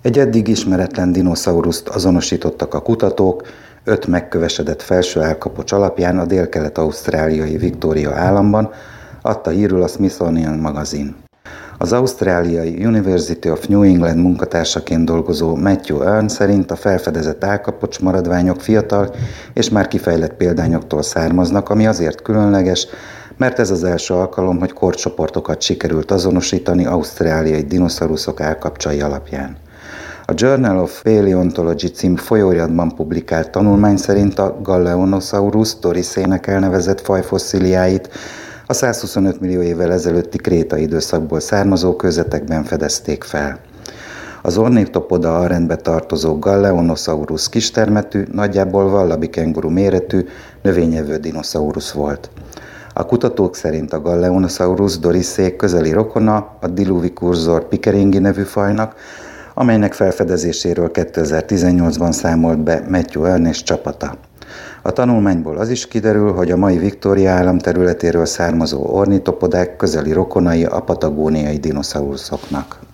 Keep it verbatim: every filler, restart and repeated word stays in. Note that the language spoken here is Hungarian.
Egy eddig ismeretlen dinoszauruszt azonosítottak a kutatók, öt megkövesedett felső állkapocs alapján a délkelet-ausztráliai Victoria államban, adta hírül a Smithsonian magazin. Az ausztráliai University of New England munkatársaként dolgozó Matthew Earn szerint a felfedezett állkapocs maradványok fiatal és már kifejlett példányoktól származnak, ami azért különleges, mert ez az első alkalom, hogy korcsoportokat sikerült azonosítani ausztráliai dinoszauruszok állkapcsai alapján. A Journal of Paleontology című folyóiratban publikált tanulmány szerint a Galeonosaurus dorissének elnevezett faj fosszíliáit a százhuszonöt millió évvel ezelőtti kréta időszakból származó kőzetekben fedezték fel. Az Ornithopoda alrendbe tartozó Galeonosaurus kistermetű, nagyjából wallaby kenguru méretű, növényevő dinoszaurusz volt. A kutatók szerint a Galeonosaurus dorissé közeli rokona a Diluvicursor pickeringi nevű fajnak, amelynek felfedezéséről kétezer-tizennyolcban számolt be Matthew Earn és csapata. A tanulmányból az is kiderül, hogy a mai Victoria állam területéről származó ornitopodák közeli rokonai a patagóniai dinoszauruszoknak.